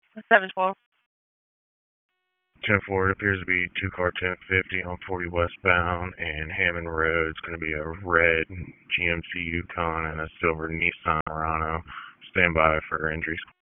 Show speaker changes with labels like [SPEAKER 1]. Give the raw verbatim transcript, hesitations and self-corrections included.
[SPEAKER 1] seven twelve.
[SPEAKER 2] ten four, it appears to be two car ten fifty on forty westbound and Hammond Road. It's going to be a red G M C Yukon and a silver Nissan Murano. Stand by for entries.